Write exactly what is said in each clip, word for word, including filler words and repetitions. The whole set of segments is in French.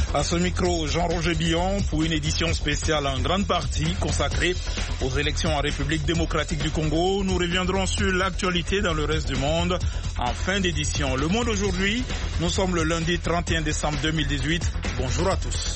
À ce micro, Jean-Roger Billon pour une édition spéciale en grande partie consacrée aux élections en République démocratique du Congo. Nous reviendrons sur l'actualité dans le reste du monde en fin d'édition. Le Monde aujourd'hui, nous sommes le lundi trente et un décembre deux mille dix-huit. Bonjour à tous.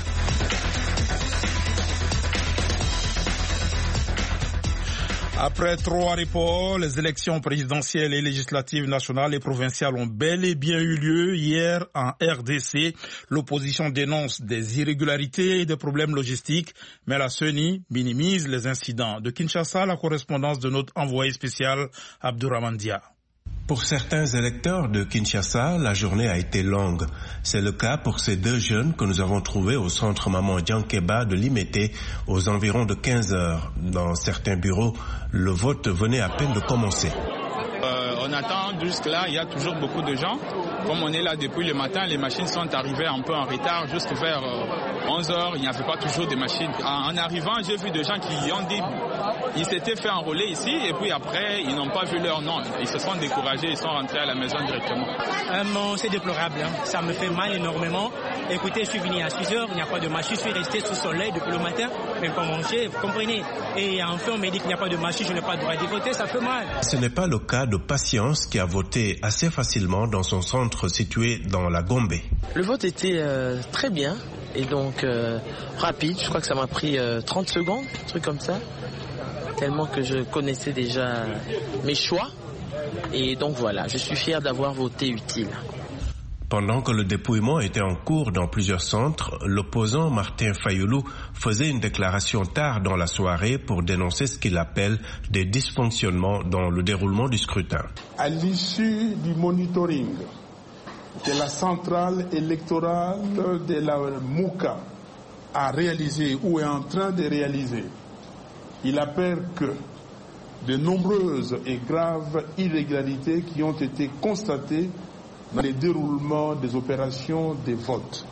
Après trois reports, les élections présidentielles et législatives nationales et provinciales ont bel et bien eu lieu hier en R D C. L'opposition dénonce des irrégularités et des problèmes logistiques, mais la C E N I minimise les incidents. De Kinshasa, la correspondance de notre envoyé spécial Abdourahmane Dia. Pour certains électeurs de Kinshasa, la journée a été longue. C'est le cas pour ces deux jeunes que nous avons trouvés au centre Maman Diankeba de Limete aux environs de quinze heures. Dans certains bureaux, le vote venait à peine de commencer. Euh, on attend jusque-là, il y a toujours beaucoup de gens. Comme on est là depuis le matin, les machines sont arrivées un peu en retard. Juste vers euh, onze heures, il n'y avait pas toujours de machines. En, en arrivant, j'ai vu des gens qui ont dit, ils s'étaient fait enrôler ici et puis après, ils n'ont pas vu leur nom. Ils se sont découragés, ils sont rentrés à la maison directement. Euh, bon, c'est déplorable, hein. Ça me fait mal énormément. Écoutez, je suis venu à six heures, il n'y a pas de machine, je suis resté sous soleil depuis le matin, même pas manger, vous comprenez. Et enfin, on me dit qu'il n'y a pas de machine, je n'ai pas le droit de voter, ça fait mal. Ce n'est pas le cas de Patience qui a voté assez facilement dans son centre situé dans la Gombe. Le vote était euh, très bien et donc euh, rapide, je crois que ça m'a pris euh, trente secondes, un truc comme ça, tellement que je connaissais déjà mes choix et donc voilà, je suis fier d'avoir voté utile. Pendant que le dépouillement était en cours dans plusieurs centres, l'opposant Martin Fayoulou faisait une déclaration tard dans la soirée pour dénoncer ce qu'il appelle des dysfonctionnements dans le déroulement du scrutin. À l'issue du monitoring que la centrale électorale de la Mouka a réalisé ou est en train de réaliser, il appelle que de nombreuses et graves irrégularités qui ont été constatées dans le déroulement des opérations des votes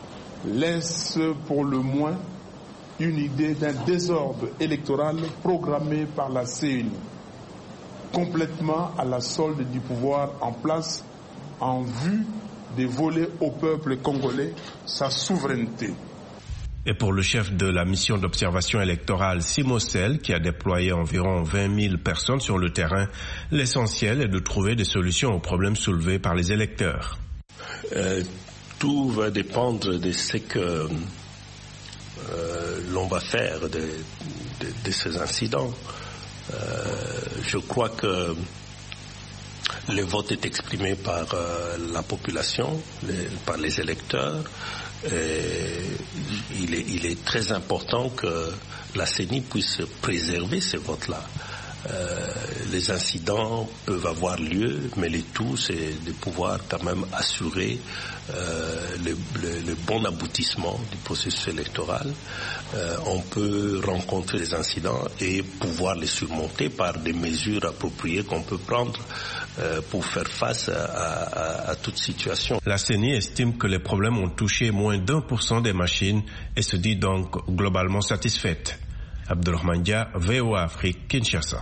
laisse pour le moins une idée d'un désordre électoral programmé par la C E N I, complètement à la solde du pouvoir en place en vue de voler au peuple congolais sa souveraineté. Et pour le chef de la mission d'observation électorale, Simosel, qui a déployé environ vingt mille personnes sur le terrain, l'essentiel est de trouver des solutions aux problèmes soulevés par les électeurs. Euh, tout va dépendre de ce que euh, l'on va faire de, de, de ces incidents. Euh, je crois que le vote est exprimé par euh, la population, les, par les électeurs. Et il est, il est très important que la C E N I puisse préserver ces votes-là. Euh, les incidents peuvent avoir lieu, mais le tout, c'est de pouvoir quand même assurer euh, le, le, le bon aboutissement du processus électoral. Euh, on peut rencontrer les incidents et pouvoir les surmonter par des mesures appropriées qu'on peut prendre euh, pour faire face à, à, à toute situation. La C E N I estime que les problèmes ont touché moins d'un pour cent des machines et se dit donc globalement satisfaite. Abdourahmane Dia, V O A Afrique, Kinshasa.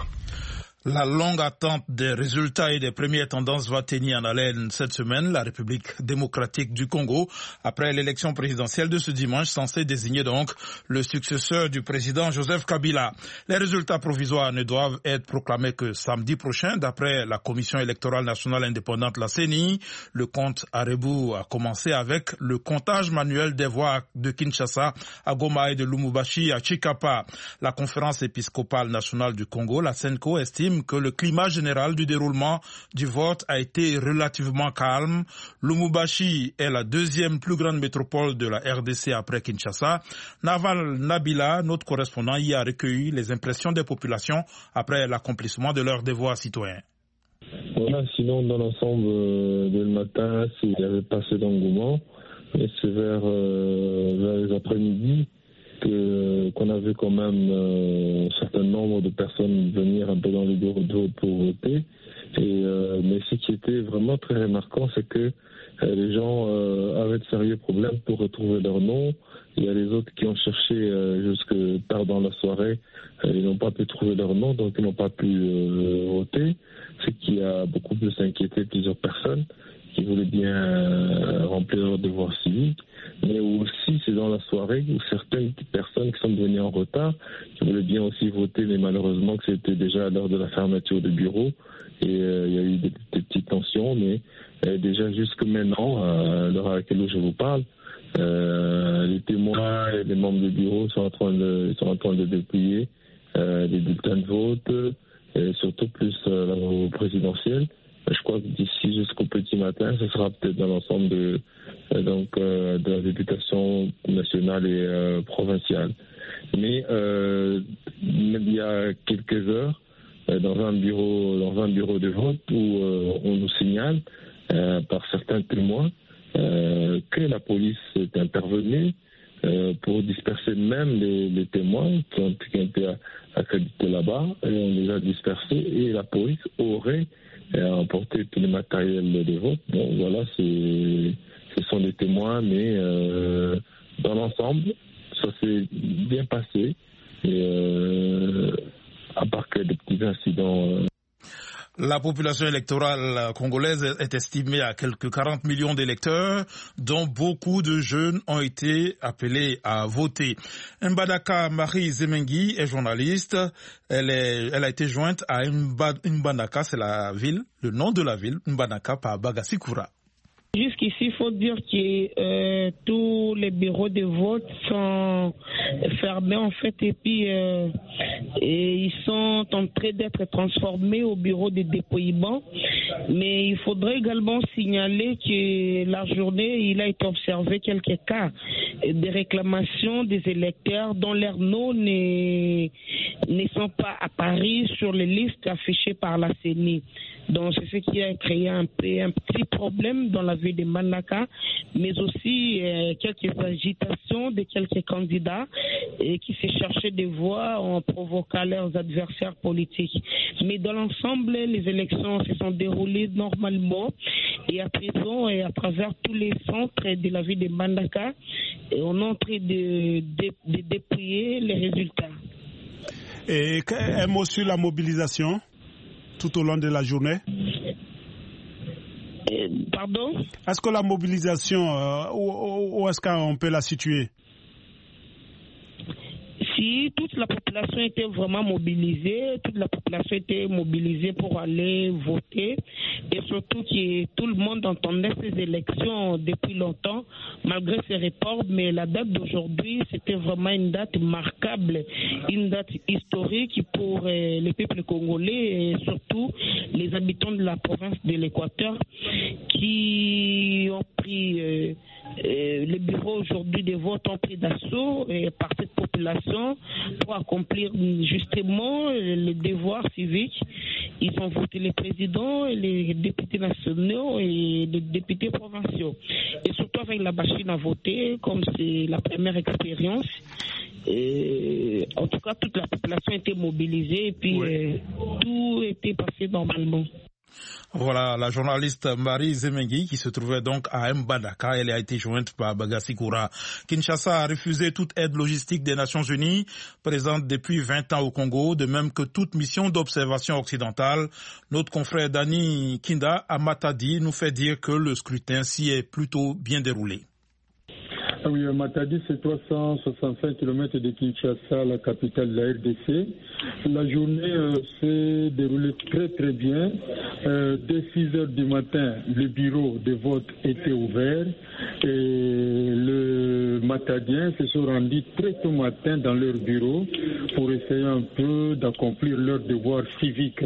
La longue attente des résultats et des premières tendances va tenir en haleine cette semaine la République démocratique du Congo après l'élection présidentielle de ce dimanche censée désigner donc le successeur du président Joseph Kabila. Les résultats provisoires ne doivent être proclamés que samedi prochain d'après la Commission électorale nationale indépendante, la C E N I. Le compte à rebours a commencé avec le comptage manuel des voix de Kinshasa à Goma et de Lubumbashi à Chikapa. La conférence épiscopale nationale du Congo, la CENCO, estime que le climat général du déroulement du vote a été relativement calme. Lubumbashi est la deuxième plus grande métropole de la R D C après Kinshasa. Naval Nabila, notre correspondant, y a recueilli les impressions des populations après l'accomplissement de leurs devoirs citoyens. Voilà, sinon dans l'ensemble euh, de le matin, il y avait pas assez d'engouement, mais c'est vers, euh, vers les après-midi que, qu'on a vu quand même euh, un certain nombre de personnes venir un peu dans les bureaux de vote pour voter. Et, euh, mais ce qui était vraiment très remarquant, c'est que euh, les gens euh, avaient de sérieux problèmes pour retrouver leur nom. Il y a les autres qui ont cherché euh, jusque tard dans la soirée, euh, ils n'ont pas pu trouver leur nom, donc ils n'ont pas pu euh, voter, ce qui a beaucoup plus inquiété plusieurs personnes qui voulaient bien euh, remplir leur devoir civique. mais aussi c'est dans la soirée où certaines personnes qui sont venues en retard, qui voulaient bien aussi voter, mais malheureusement que c'était déjà à l'heure de la fermeture du bureau, et euh, il y a eu des, des petites tensions, mais euh, déjà jusque maintenant, à l'heure à laquelle je vous parle, euh, les témoins et les membres du bureau sont en train de, sont en train de dépouiller euh, les bulletins de vote, et surtout plus euh, au présidentiel. Je crois que d'ici jusqu'au petit matin, ce sera peut-être dans l'ensemble de, euh, donc, euh, de la députation nationale et euh, provinciale. Mais euh, il y a quelques heures, euh, dans un bureau, dans un bureau de vote où euh, on nous signale euh, par certains témoins euh, que la police est intervenue euh, pour disperser même les, les témoins qui ont, qui ont été accrédités là-bas, et on les a dispersés, et la police aurait euh, emporté tout le matériel de vote. Bon, voilà, c'est, ce sont des témoins, mais euh, dans l'ensemble, ça s'est bien passé, et euh, à part que des petits incidents. Euh, La population électorale congolaise est estimée à quelques quarante millions d'électeurs, dont beaucoup de jeunes ont été appelés à voter. Mbandaka Marie Zemengui est journaliste. Elle, est, elle a été jointe à Mbandaka, c'est la ville, le nom de la ville, Mbandaka, par Bagasikura. Jusqu'ici, il faut dire que euh, tous les bureaux de vote sont fermés en fait, et puis euh, et ils sont en train d'être transformés au bureau de dépouillement. Mais il faudrait également signaler que la journée, il a été observé quelques cas de réclamation des électeurs dont leurs noms ne, ne sont pas apparus sur les listes affichées par la C E N I. Donc c'est ce qui a créé un, peu, un petit problème dans la ville de Mbandaka, mais aussi euh, quelques agitations de quelques candidats euh, qui se cherchaient des voix en provoquant leurs adversaires politiques. Mais dans l'ensemble, les élections se sont déroulées normalement, et à présent, et à travers tous les centres de la ville de Mbandaka, on est en train de, de, de dépouiller les résultats. Et un mot sur la mobilisation tout au long de la journée? Euh, pardon? Est-ce que la mobilisation, euh, où, où est-ce qu'on peut la situer? Si toute la population était vraiment mobilisée, toute la population était mobilisée pour aller voter, et surtout que tout le monde entendait ces élections depuis longtemps, malgré ces reports, mais la date d'aujourd'hui, c'était vraiment une date marquable, une date historique pour euh, les peuples congolais, et surtout les habitants de la province de l'Équateur, qui ont pris euh, euh, le bureau aujourd'hui des votes ont pris d'assaut euh, par cette population pour accomplir justement les devoirs civiques. Ils ont voté les présidents, les députés nationaux et les députés provinciaux. Et surtout avec la machine à voter, comme c'est la première expérience. Et en tout cas, toute la population était mobilisée et puis oui. euh, tout était passé normalement. Voilà la journaliste Marie Zemengui qui se trouvait donc à Mbandaka. Elle a été jointe par Bagasikura. Kinshasa a refusé toute aide logistique des Nations Unies présente depuis vingt ans au Congo, de même que toute mission d'observation occidentale. Notre confrère Dani Kinda à Matadi nous fait dire que le scrutin s'y est plutôt bien déroulé. Ah oui, Matadi, c'est trois cent soixante-cinq kilomètres de Kinshasa, la capitale de la R D C. La journée euh, s'est déroulée très très bien. Euh, dès six heures du matin, le bureau de vote était ouvert et le Matadiens se sont rendus très tôt matin dans leur bureau pour essayer un peu d'accomplir leur devoir civique.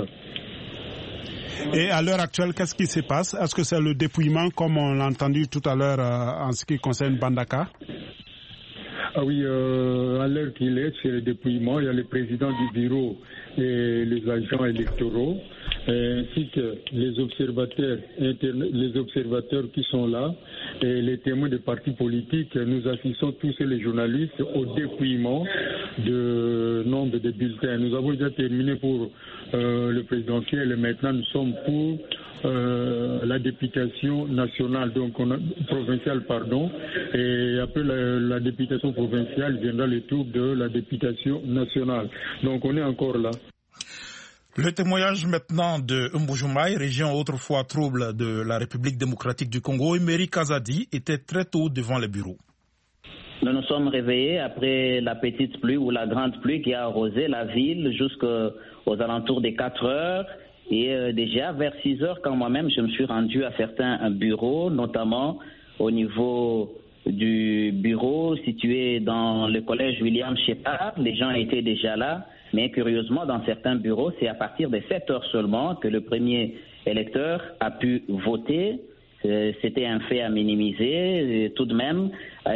Et à l'heure actuelle, qu'est-ce qui se passe? Est-ce que c'est le dépouillement, comme on l'a entendu tout à l'heure euh, en ce qui concerne Mbandaka? Ah oui, euh, à l'heure qu'il est, c'est le dépouillement. Il y a le président du bureau et les agents électoraux, ainsi que les observateurs, les observateurs qui sont là, et les témoins des partis politiques. Nous assistons tous les journalistes au dépouillement de nombre de bulletins. Nous avons déjà terminé pour euh, le présidentiel et maintenant nous sommes pour euh, la députation nationale, donc on a, provinciale, pardon, et après la, la députation provinciale viendra le tour de la députation nationale. Donc on est encore là. Le témoignage maintenant de Mbujumaï, région autrefois trouble de la République démocratique du Congo, Emery Kazadi était très tôt devant les bureaux. Nous nous sommes réveillés après la petite pluie ou la grande pluie qui a arrosé la ville jusqu'aux alentours des quatre heures. Et euh, déjà vers six heures, quand moi-même je me suis rendu à certains bureaux, notamment au niveau du bureau situé dans le collège William Shepard, les gens étaient déjà là. Mais curieusement, dans certains bureaux, c'est à partir de sept heures seulement que le premier électeur a pu voter. C'était un fait à minimiser tout de même.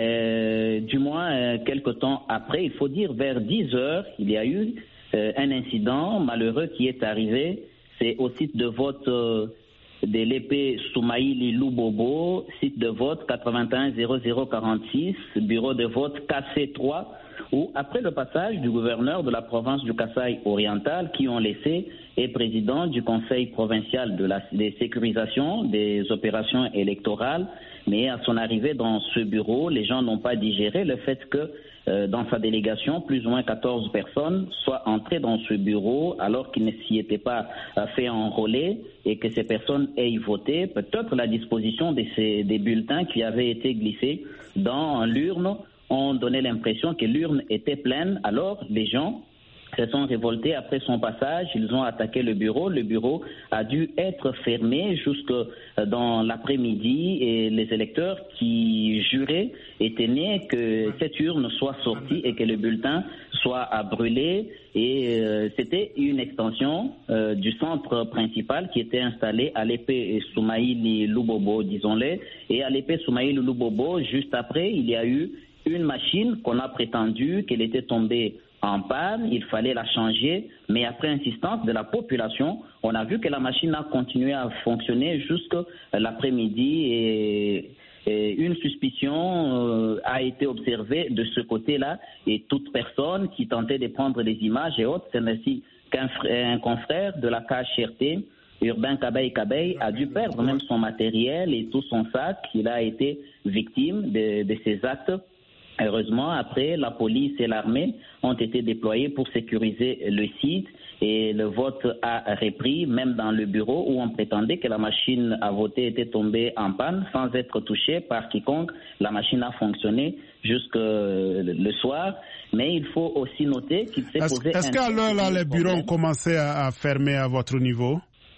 Euh, du moins, euh, quelque temps après, il faut dire vers dix heures, il y a eu euh, un incident malheureux qui est arrivé. C'est au site de vote euh, de l'E P Soumaïli Lubobo, site de vote quatre-vingt-un zéro zéro quarante-six, bureau de vote K C trois, où après le passage du gouverneur de la province du Kasaï oriental, qui ont laissé, est président du conseil provincial de la de sécurisation des opérations électorales, mais à son arrivée dans ce bureau, les gens n'ont pas digéré le fait que euh, dans sa délégation, plus ou moins quatorze personnes soient entrées dans ce bureau alors qu'ils ne s'y étaient pas euh, fait enrôler et que ces personnes aient voté. Peut-être la disposition de ces, des bulletins qui avaient été glissés dans l'urne ont donné l'impression que l'urne était pleine. Alors les gens se sont révoltés après son passage, ils ont attaqué le bureau. Le bureau a dû être fermé jusque dans l'après-midi et les électeurs qui juraient et tenaient que cette urne soit sortie et que le bulletin soit brûlé. Et euh, c'était une extension euh, du centre principal qui était installé à l'E P Soumaïli Lubobo, disons-le. Et à l'E P Soumaïli Lubobo, juste après, il y a eu une machine qu'on a prétendu qu'elle était tombée en panne, il fallait la changer, mais après insistance de la population, on a vu que la machine a continué à fonctionner jusqu'à l'après-midi et, et une suspicion euh, a été observée de ce côté-là et toute personne qui tentait de prendre des images et autres, c'est ainsi qu'un un confrère de la K H R T, Urbain Kabaye Kabaye, a dû perdre même son matériel et tout son sac. Il a été victime de, de ces actes. Heureusement, après, la police et l'armée ont été déployés pour sécuriser le site et le vote a repris, même dans le bureau où on prétendait que la machine à voter était tombée en panne sans être touchée par quiconque. La machine a fonctionné jusque le soir, mais il faut aussi noter qu'il s'est est-ce, posé... Est-ce qu'à l'heure là, les bureaux ont commencé à, à fermer à votre niveau?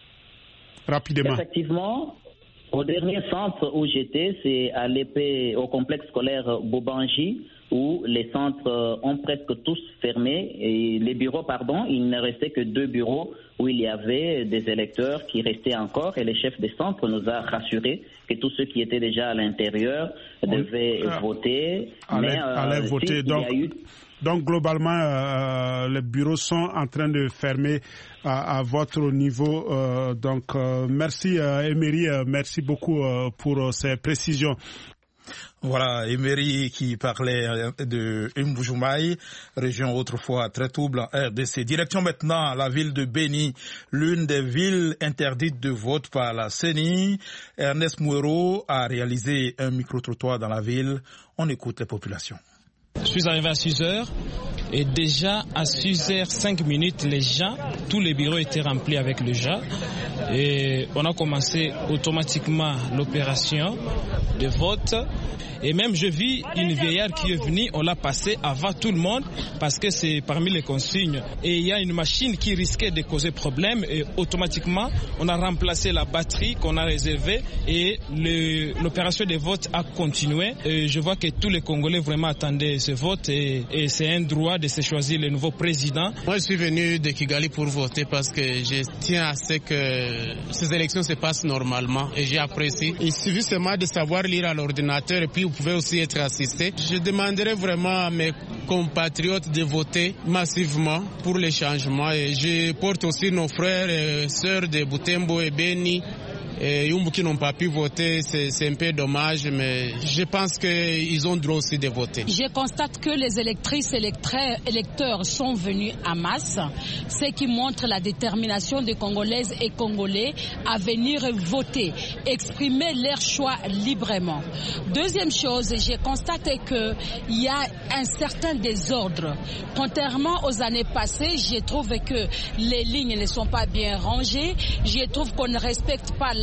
Rapidement. Effectivement. Au dernier centre où j'étais, c'est à l'E P, au complexe scolaire Bobanji, où les centres ont presque tous fermé, et les bureaux, pardon, il ne restait que deux bureaux où il y avait des électeurs qui restaient encore, et le chef des centres nous a rassuré que tous ceux qui étaient déjà à l'intérieur devaient ah, voter. Allez, mais euh, allez voter. Si, donc, il y a eu... donc globalement, euh, les bureaux sont en train de fermer à, à votre niveau. Euh, donc euh, merci euh, Emery, euh, merci beaucoup euh, pour euh, ces précisions. Voilà, Emery qui parlait de Mbujumai, région autrefois très trouble en R D C. Direction maintenant la ville de Beni, l'une des villes interdites de vote par la C E N I. Ernest Mouero a réalisé un micro-trottoir dans la ville. On écoute les populations. Je suis arrivé à six heures et déjà à six heures cinq minutes, les gens, tous les bureaux étaient remplis avec les gens et on a commencé automatiquement l'opération de vote. Et même je vis une vieillarde qui est venue, on l'a passée avant tout le monde parce que c'est parmi les consignes. Et il y a une machine qui risquait de causer problème et automatiquement on a remplacé la batterie qu'on a réservée et le, l'opération de vote a continué. Et je vois que tous les Congolais vraiment attendaient ce vote et, et c'est un droit de se choisir le nouveau président. Moi je suis venu de Kigali pour voter parce que je tiens à ce que ces élections se passent normalement et j'ai apprécié. Il suffit seulement de savoir lire à l'ordinateur et puis vous pouvez aussi être assisté. Je demanderai vraiment à mes compatriotes de voter massivement pour les changements et je porte aussi nos frères et sœurs de Butembo et Beni et Yumbu qui n'ont pas pu voter, c'est, c'est un peu dommage, mais je pense qu'ils ont droit aussi de voter. Je constate que les électrices et électeurs sont venus en masse, ce qui montre la détermination des Congolaises et Congolais à venir voter, exprimer leur choix librement. Deuxième chose, je constate qu'il y a un certain désordre. Contrairement aux années passées, je trouve que les lignes ne sont pas bien rangées, je trouve qu'on ne respecte pas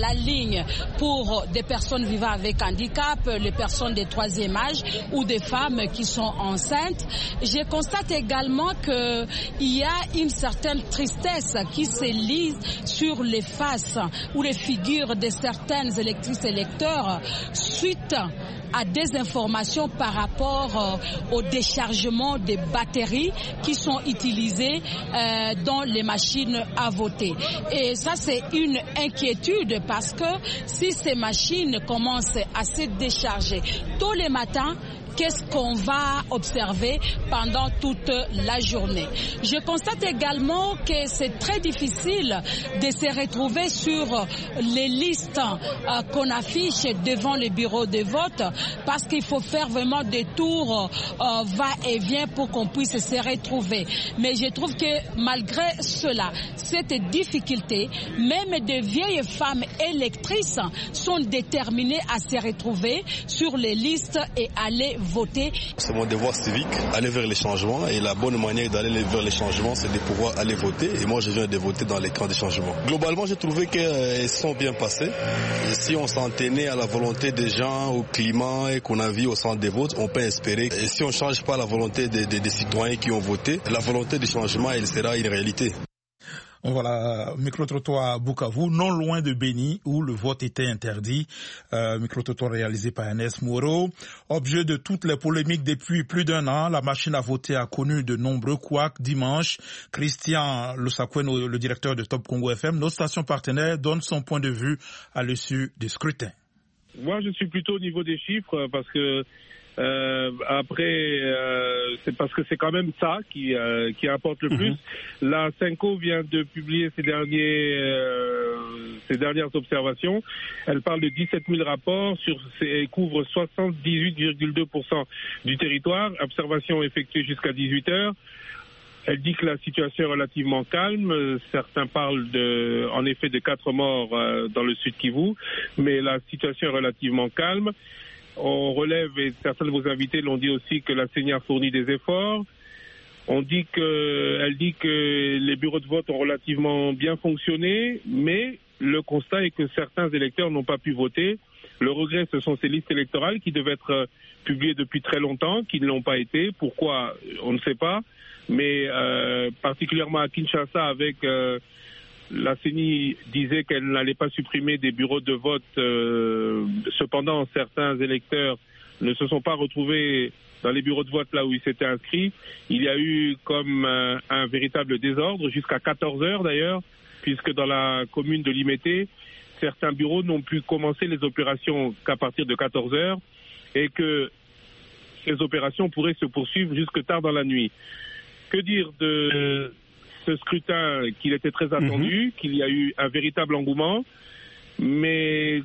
la ligne pour des personnes vivant avec handicap, les personnes de troisième âge ou des femmes qui sont enceintes. Je constate également qu'il y a une certaine tristesse qui se lise sur les faces ou les figures de certaines électrices et électeurs suite à des informations par rapport euh, au déchargement des batteries qui sont utilisées euh, dans les machines à voter. Et ça, c'est une inquiétude parce que si ces machines commencent à se décharger tous les matins, qu'est-ce qu'on va observer pendant toute la journée? Je constate également que c'est très difficile de se retrouver sur les listes euh, qu'on affiche devant les bureaux de vote parce qu'il faut faire vraiment des tours euh, va-et-vient pour qu'on puisse se retrouver. Mais je trouve que malgré cela, cette difficulté, même de vieilles femmes électrices sont déterminées à se retrouver sur les listes et aller voter. C'est mon devoir civique, aller vers les changements, et la bonne manière d'aller vers les changements, c'est de pouvoir aller voter, et moi je viens de voter dans les camps de changement. Globalement, j'ai trouvé qu'elles sont bien passées. Et si on s'en tenait à la volonté des gens, au climat et qu'on a vu au centre des votes, on peut espérer. Et si on ne change pas la volonté des, des, des citoyens qui ont voté, la volonté du changement, elle sera une réalité. Voilà, micro-trottoir à Bukavu, non loin de Béni, où le vote était interdit. Euh, micro-trottoir réalisé par Ernest Moreau. Objet de toutes les polémiques depuis plus d'un an, la machine à voter a connu de nombreux couacs. Dimanche, Christian Lusakwen, le directeur de Top Congo F M, notre station partenaire, donne son point de vue à l'issue du scrutin. Moi, je suis plutôt au niveau des chiffres parce que Euh, après, euh, c'est parce que c'est quand même ça qui euh, qui importe le mm-hmm. plus. La Senco vient de publier ses derniers euh, ses dernières observations. Elle parle de dix-sept mille rapports sur et couvre soixante-dix-huit virgule deux pour cent du territoire. Observation effectuée jusqu'à dix-huit heures. Elle dit que la situation est relativement calme. Certains parlent de, en effet, de quatre morts euh, dans le sud Kivu, mais la situation est relativement calme. On relève, et certains de vos invités l'ont dit aussi, que la C E N I a fourni des efforts. On dit que, elle dit que les bureaux de vote ont relativement bien fonctionné, mais le constat est que certains électeurs n'ont pas pu voter. Le regret, ce sont ces listes électorales qui devaient être publiées depuis très longtemps, qui ne l'ont pas été. Pourquoi? On ne sait pas. Mais euh, particulièrement à Kinshasa, avec euh, la C E N I disait qu'elle n'allait pas supprimer des bureaux de vote. Euh, cependant, certains électeurs ne se sont pas retrouvés dans les bureaux de vote là où ils s'étaient inscrits. Il y a eu comme euh, un véritable désordre, jusqu'à quatorze heures d'ailleurs, puisque dans la commune de Limete, certains bureaux n'ont pu commencer les opérations qu'à partir de quatorze heures et que ces opérations pourraient se poursuivre jusque tard dans la nuit. Que dire de ce scrutin, qu'il était très attendu, mmh. qu'il y a eu un véritable engouement, mais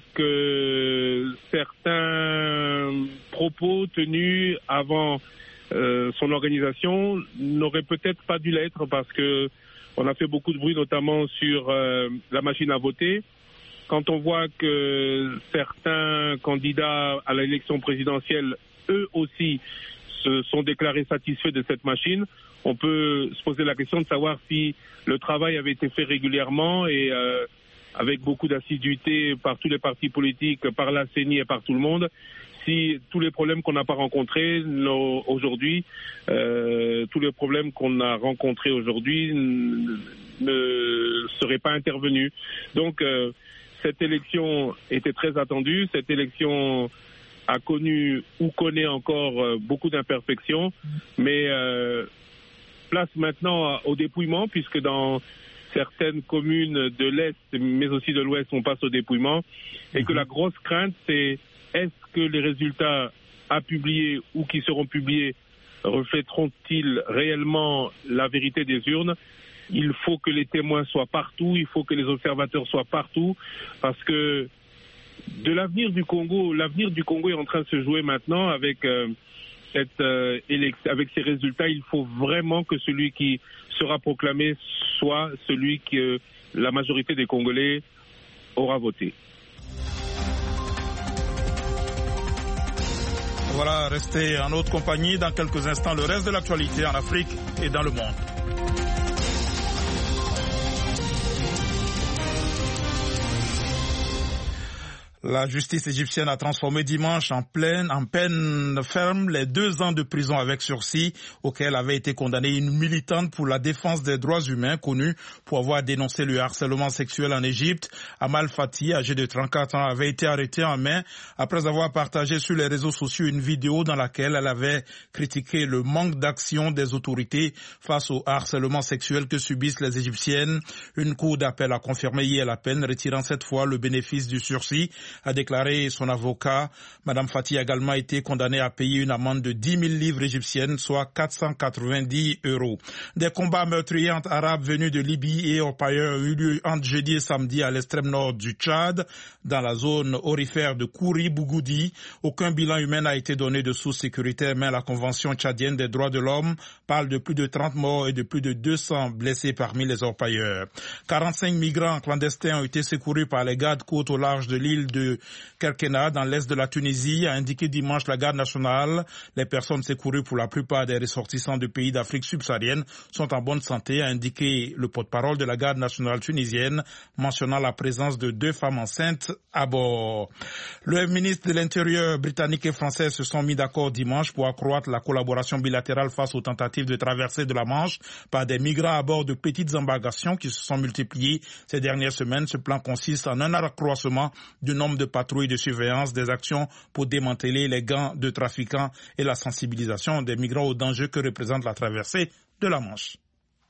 que certains propos tenus avant euh, son organisation n'auraient peut-être pas dû l'être, parce que on a fait beaucoup de bruit, notamment sur euh, la machine à voter. Quand on voit que certains candidats à l'élection présidentielle, eux aussi, se sont déclarés satisfaits de cette machine, on peut se poser la question de savoir si le travail avait été fait régulièrement et euh, avec beaucoup d'assiduité par tous les partis politiques, par la C E N I et par tout le monde, si tous les problèmes qu'on n'a pas rencontrés aujourd'hui, euh, tous les problèmes qu'on a rencontrés aujourd'hui ne seraient pas intervenus. Donc, euh, cette élection était très attendue. Cette élection a connu ou connaît encore euh, beaucoup d'imperfections, mais euh, place maintenant au dépouillement, puisque dans certaines communes de l'Est, mais aussi de l'Ouest, on passe au dépouillement, et que la grosse crainte, c'est est-ce que les résultats à publier ou qui seront publiés reflèteront-ils réellement la vérité des urnes? Il faut que les témoins soient partout, il faut que les observateurs soient partout, parce que de l'avenir du Congo, l'avenir du Congo est en train de se jouer maintenant avec euh, cette euh, élection, avec ces résultats. Il faut vraiment que celui qui sera proclamé soit celui que euh, la majorité des Congolais aura voté. Voilà, restez en notre compagnie. Dans quelques instants, le reste de l'actualité en Afrique et dans le monde. La justice égyptienne a transformé dimanche en, pleine, en peine ferme les deux ans de prison avec sursis auxquels avait été condamnée une militante pour la défense des droits humains connue pour avoir dénoncé le harcèlement sexuel en Égypte. Amal Fati, âgée de trente-quatre ans, avait été arrêtée en mai après avoir partagé sur les réseaux sociaux une vidéo dans laquelle elle avait critiqué le manque d'action des autorités face au harcèlement sexuel que subissent les Égyptiennes. Une cour d'appel a confirmé hier la peine, retirant cette fois le bénéfice du sursis, a déclaré son avocat. Madame Fati a également été condamnée à payer une amende de dix mille livres égyptiennes, soit quatre cent quatre-vingt-dix euros. Des combats meurtriers entre Arabes venus de Libye et orpailleurs ont eu lieu entre jeudi et samedi à l'extrême nord du Tchad, dans la zone aurifère de Kouri-Bougoudi. Aucun bilan humain n'a été donné de source sécuritaire, mais la Convention tchadienne des droits de l'homme parle de plus de trente morts et de plus de deux cents blessés parmi les orpailleurs. quarante-cinq migrants clandestins ont été secourus par les gardes-côtes au large de l'île de de Kerkena, dans l'est de la Tunisie, a indiqué dimanche la garde nationale. Les personnes secourues, pour la plupart des ressortissants de pays d'Afrique subsaharienne, sont en bonne santé, a indiqué le porte-parole de la garde nationale tunisienne, mentionnant la présence de deux femmes enceintes à bord. Le ministre de l'Intérieur britannique et français se sont mis d'accord dimanche pour accroître la collaboration bilatérale face aux tentatives de traversée de la Manche par des migrants à bord de petites embarcations qui se sont multipliées ces dernières semaines. Ce plan consiste en un accroissement du nombre de patrouilles de surveillance, des actions pour démanteler les gangs de trafiquants et la sensibilisation des migrants aux dangers que représente la traversée de la Manche.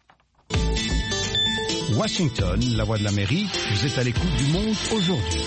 Washington, la voix de l'Amérique, vous êtes à l'écoute du monde aujourd'hui.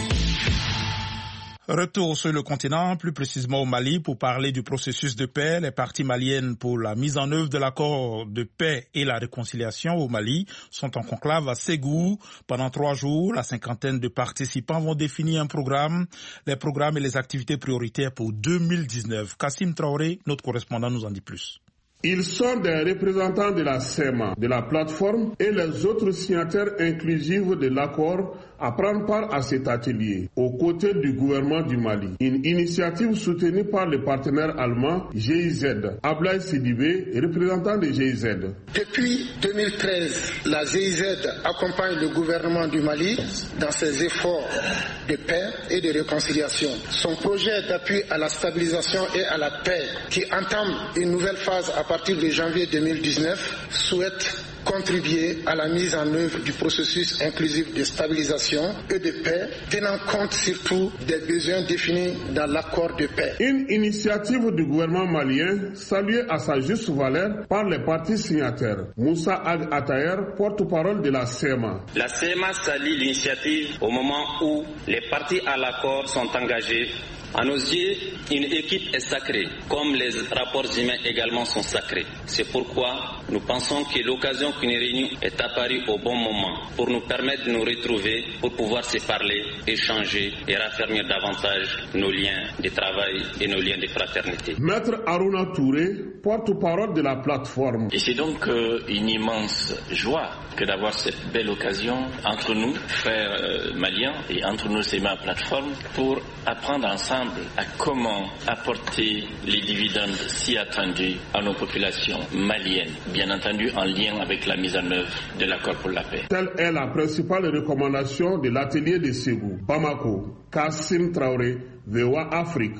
Retour sur le continent, plus précisément au Mali, pour parler du processus de paix. Les parties maliennes pour la mise en œuvre de l'accord de paix et la réconciliation au Mali sont en conclave à Ségou. Pendant trois jours, la cinquantaine de participants vont définir un programme, les programmes et les activités prioritaires pour deux mille dix-neuf. Kassim Traoré, notre correspondant, nous en dit plus. Ils sont des représentants de la C E M A, de la plateforme et les autres signataires inclusifs de l'accord à prendre part à cet atelier, aux côtés du gouvernement du Mali. Une initiative soutenue par le partenaire allemand G I Z. Ablaï Sidibé, représentant de G I Z. Depuis deux mille treize, la G I Z accompagne le gouvernement du Mali dans ses efforts de paix et de réconciliation. Son projet d'appui à la stabilisation et à la paix, qui entame une nouvelle phase à partir de janvier deux mille dix-neuf, souhaite contribuer à la mise en œuvre du processus inclusif de stabilisation et de paix, tenant compte surtout des besoins définis dans l'accord de paix. Une initiative du gouvernement malien saluée à sa juste valeur par les partis signataires. Moussa Ag Atayer, porte-parole de la C E M A. La C E M A salue l'initiative au moment où les partis à l'accord sont engagés. À nos yeux, une équipe est sacrée, comme les rapports humains également sont sacrés. C'est pourquoi nous pensons que l'occasion qu'une réunion est apparue au bon moment pour nous permettre de nous retrouver, pour pouvoir se parler, échanger et raffermir davantage nos liens de travail et nos liens de fraternité. Maître Aruna Touré, porte-parole de la plateforme. Et c'est donc euh, une immense joie que d'avoir cette belle occasion entre nous, frères euh, maliens, et entre nous, c'est ma plateforme, pour apprendre ensemble à comment apporter les dividendes si attendus à nos populations maliennes, bien entendu en lien avec la mise en œuvre de l'accord pour la paix. Telle est la principale recommandation de l'atelier de Ségou. Bamako, Kassim Traoré, V O A Afrique.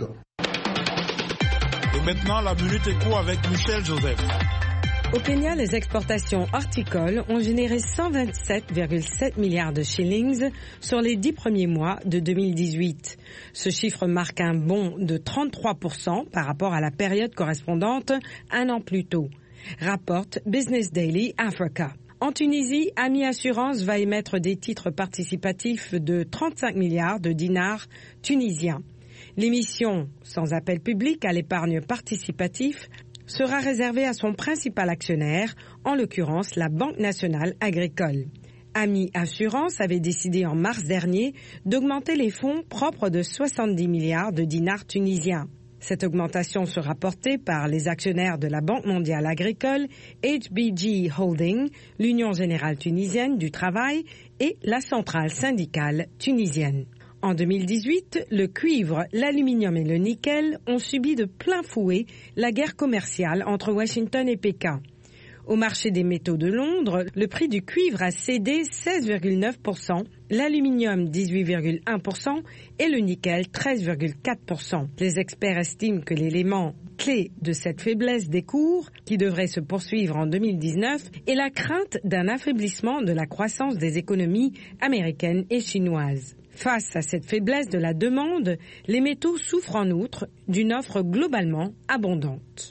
Et maintenant, la minute éco avec Michel Joseph. Au Kenya, les exportations horticoles ont généré cent vingt-sept virgule sept milliards de shillings sur les dix premiers mois de deux mille dix-huit. Ce chiffre marque un bond de trente-trois pour cent par rapport à la période correspondante un an plus tôt, rapporte Business Daily Africa. En Tunisie, Ami Assurance va émettre des titres participatifs de trente-cinq milliards de dinars tunisiens. L'émission, sans appel public à l'épargne participatif, sera réservé à son principal actionnaire, en l'occurrence la Banque nationale agricole. Ami Assurance avait décidé en mars dernier d'augmenter les fonds propres de soixante-dix milliards de dinars tunisiens. Cette augmentation sera portée par les actionnaires de la Banque mondiale agricole, H B G Holding, l'Union générale tunisienne du travail et la centrale syndicale tunisienne. En deux mille dix-huit, le cuivre, l'aluminium et le nickel ont subi de plein fouet la guerre commerciale entre Washington et Pékin. Au marché des métaux de Londres, le prix du cuivre a cédé seize virgule neuf pour cent l'aluminium dix-huit virgule un pour cent et le nickel treize virgule quatre pour cent. Les experts estiment que l'élément clé de cette faiblesse des cours, qui devrait se poursuivre en deux mille dix-neuf, est la crainte d'un affaiblissement de la croissance des économies américaines et chinoises. Face à cette faiblesse de la demande, les métaux souffrent en outre d'une offre globalement abondante.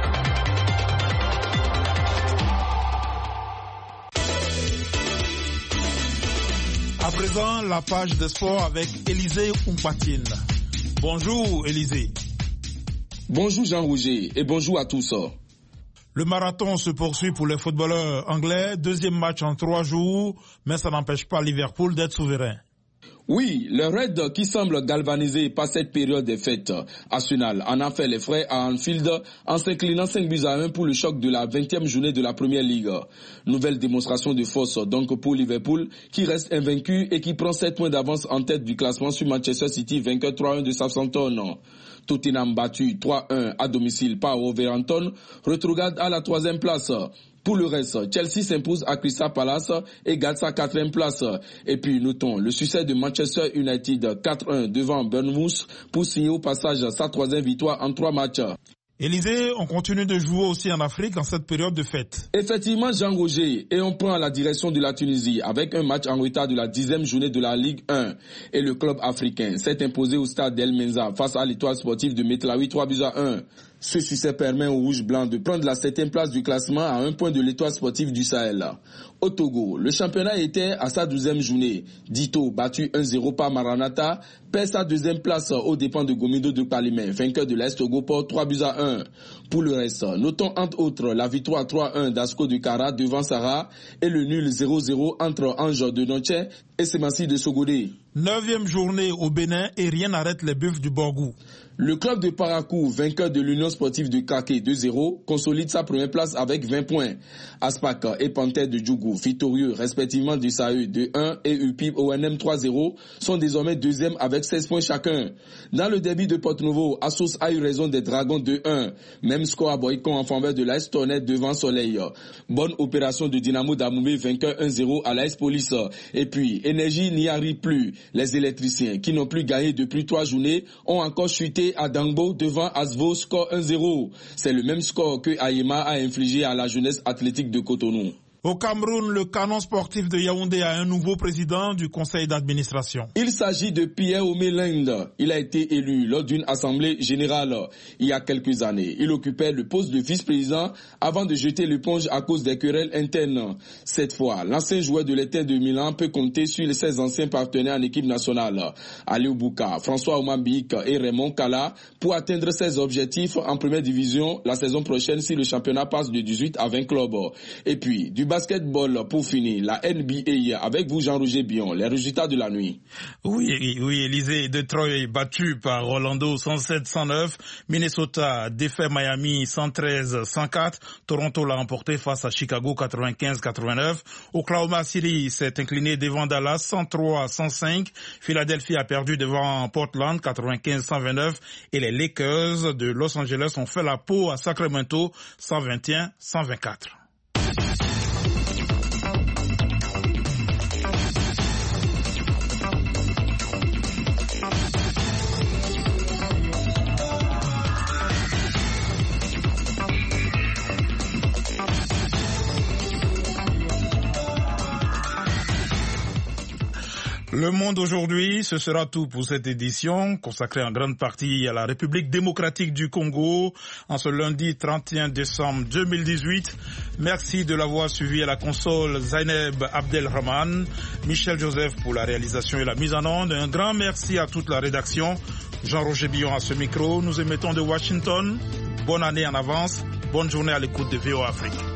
À présent, la page des sports avec Élisée Oumpatine. Bonjour Élisée. Bonjour Jean-Roger et bonjour à tous. Le marathon se poursuit pour les footballeurs anglais. Deuxième match en trois jours, mais ça n'empêche pas Liverpool d'être souverain. Oui, le Red qui semble galvanisé par cette période des fêtes. Arsenal en a fait les frais à Anfield en s'inclinant cinq buts à un pour le choc de la vingtième journée de la Première Ligue. Nouvelle démonstration de force donc pour Liverpool qui reste invaincu et qui prend sept points d'avance en tête du classement sur Manchester City, vainqueur trois un de Southampton. Tottenham battu trois un à domicile par Wolverhampton retrograde à la troisième place. Pour le reste, Chelsea s'impose à Crystal Palace et garde sa quatrième place. Et puis notons le succès de Manchester United quatre un devant Bournemouth pour signer au passage sa troisième victoire en trois matchs. Élisée, on continue de jouer aussi en Afrique en cette période de fête. Effectivement, Jean-Roger, et on prend la direction de la Tunisie avec un match en retard de la dixième journée de la Ligue un. Et le club africain s'est imposé au stade d'El Menza face à l'Étoile sportive de Metlawi trois buts à un. Ce succès permet aux Rouges-Blancs de prendre la septième place du classement à un point de l'Étoile sportive du Sahel. Au Togo, le championnat était à sa douzième journée. Dito, battu un zéro par Maranatha, perd sa deuxième place aux dépens de Gomido de Palimé, vainqueur de l'Est Togo pour trois buts à un. Pour le reste, notons entre autres la victoire trois un d'Asco de Kara devant Sarah et le nul zéro zéro entre Ange de Nonché et Semassi de Sogodé. Neuvième journée au Bénin et rien n'arrête les Buffs du Borgou. Le club de Parakou, vainqueur de l'Union sportive de Kaké deux zéro, consolide sa première place avec vingt points. Aspak et Panthère de Djougou, victorieux respectivement du S A E deux un et U P I B O N M trois zéro, sont désormais deuxièmes avec seize points chacun. Dans le derby de Porto-Novo, Assos a eu raison des Dragons deux un. Même score à Boycon en faveur de l'A S Tonnet devant Soleil. Bonne opération de Dynamo d'Amoumé, vainqueur un zéro à l'A S Police. Et puis, Énergie n'y arrive plus. Les électriciens, qui n'ont plus gagné depuis trois journées, ont encore chuté à Dangbo devant Asvo, score un zéro. C'est le même score que Ayema a infligé à la jeunesse athlétique de Cotonou. Au Cameroun, le canon sportif de Yaoundé a un nouveau président du conseil d'administration. Il s'agit de Pierre Omélinde. Il a été élu lors d'une assemblée générale il y a quelques années. Il occupait le poste de vice-président avant de jeter l'éponge à cause des querelles internes. Cette fois, l'ancien joueur de l'Inter de Milan peut compter sur ses anciens partenaires en équipe nationale, Aliou Bouka, François Omambik et Raymond Kala, pour atteindre ses objectifs en première division la saison prochaine si le championnat passe de dix-huit à vingt clubs. Et puis, du basketball pour finir, la N B A avec vous Jean-Roger Bion, les résultats de la nuit. Oui, oui, Élisée, Detroit battu par Orlando cent sept cent neuf, Minnesota défait Miami cent treize cent quatre, Toronto l'a remporté face à Chicago quatre-vingt-quinze quatre-vingt-neuf, Oklahoma City s'est incliné devant Dallas cent trois cent cinq, Philadelphie a perdu devant Portland quatre-vingt-quinze cent vingt-neuf et les Lakers de Los Angeles ont fait la peau à Sacramento cent vingt et un cent vingt-quatre. Le Monde aujourd'hui, ce sera tout pour cette édition, consacrée en grande partie à la République démocratique du Congo, en ce lundi trente et un décembre deux mille dix-huit. Merci de l'avoir suivi à la console, Zaineb Abdelrahman, Michel Joseph pour la réalisation et la mise en onde. Un grand merci à toute la rédaction. Jean-Roger Billon à ce micro. Nous émettons de Washington. Bonne année en avance. Bonne journée à l'écoute de V O Afrique.